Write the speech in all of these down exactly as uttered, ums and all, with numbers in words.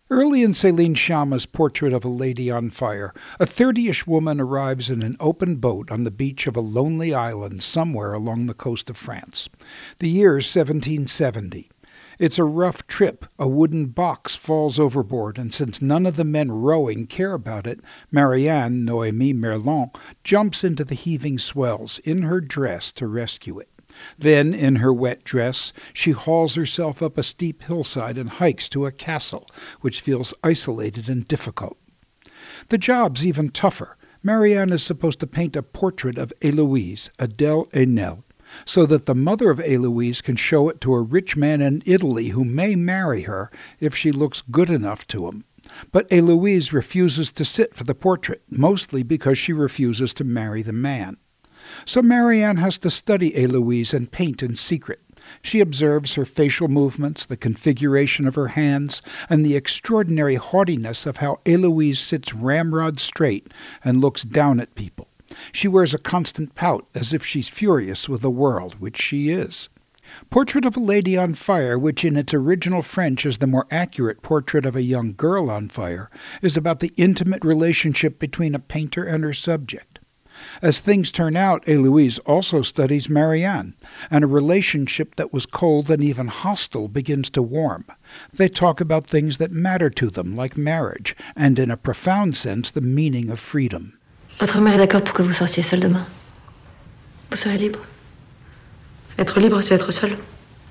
Early in Céline Sciamma's Portrait of a Lady on Fire, a thirtyish woman arrives in an open boat on the beach of a lonely island somewhere along the coast of France. The year is seventeen seventy. It's a rough trip. A wooden box falls overboard, and since none of the men rowing care about it, Marianne, Noémie Merlan, jumps into the heaving swells in her dress to rescue it. Then, in her wet dress, she hauls herself up a steep hillside and hikes to a castle, which feels isolated and difficult. The job's even tougher. Marianne is supposed to paint a portrait of Héloïse, Adèle Haenel, so that the mother of Héloïse can show it to a rich man in Italy who may marry her if she looks good enough to him. But Héloïse refuses to sit for the portrait, mostly because she refuses to marry the man. So Marianne has to study Héloïse and paint in secret. She observes her facial movements, the configuration of her hands, and the extraordinary haughtiness of how Héloïse sits ramrod straight and looks down at people. She wears a constant pout, as if she's furious with the world, which she is. Portrait of a Lady on Fire, which in its original French is the more accurate Portrait of a Young Girl on Fire, is about the intimate relationship between a painter and her subject. As things turn out, Héloïse also studies Marianne, and a relationship that was cold and even hostile begins to warm. They talk about things that matter to them, like marriage, and in a profound sense, the meaning of freedom. Votre mère est d'accord pour que vous sortiez seule demain. Vous serez libre. Être libre, c'est être seule.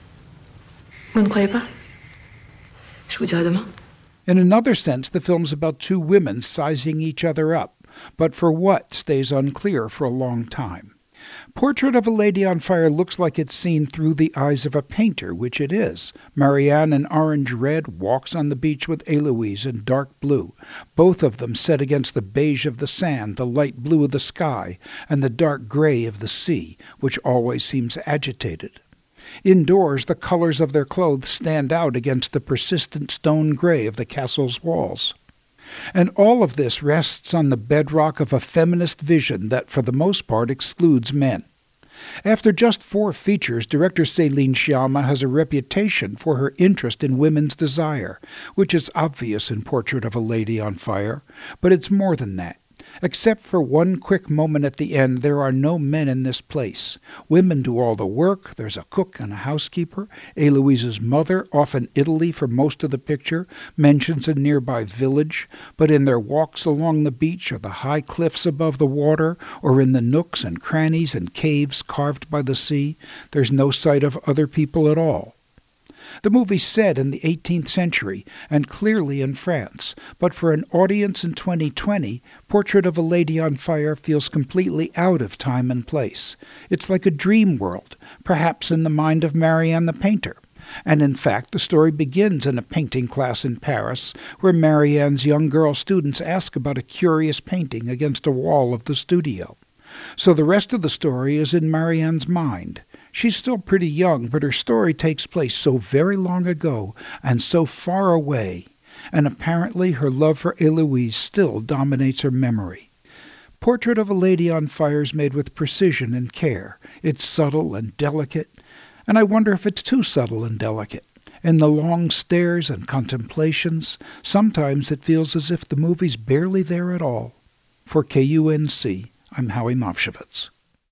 Vous ne croyez pas? Je vous dirai demain. In another sense, the film's about two women sizing each other up, but for what stays unclear for a long time. Portrait of a Lady on Fire looks like it's seen through the eyes of a painter, which it is. Marianne in orange-red walks on the beach with Héloïse in dark blue, both of them set against the beige of the sand, the light blue of the sky, and the dark gray of the sea, which always seems agitated. Indoors, the colors of their clothes stand out against the persistent stone gray of the castle's walls. And all of this rests on the bedrock of a feminist vision that, for the most part, excludes men. After just four features, director Céline Sciamma has a reputation for her interest in women's desire, which is obvious in Portrait of a Lady on Fire, but it's more than that. Except for one quick moment at the end, there are no men in this place. Women do all the work. There's a cook and a housekeeper. Héloïse's mother, off in Italy for most of the picture, mentions a nearby village, but in their walks along the beach or the high cliffs above the water, or in the nooks and crannies and caves carved by the sea, there's no sight of other people at all. The movie's set in the eighteenth century, and clearly in France, but for an audience in twenty twenty, Portrait of a Lady on Fire feels completely out of time and place. It's like a dream world, perhaps in the mind of Marianne the painter. And in fact, the story begins in a painting class in Paris, where Marianne's young girl students ask about a curious painting against a wall of the studio. So the rest of the story is in Marianne's mind. She's still pretty young, but her story takes place so very long ago and so far away, and apparently her love for Héloïse still dominates her memory. Portrait of a Lady on Fire is made with precision and care. It's subtle and delicate, and I wonder if it's too subtle and delicate. In the long stares and contemplations, sometimes it feels as if the movie's barely there at all. For K U N C, I'm Howie Mofshevitz.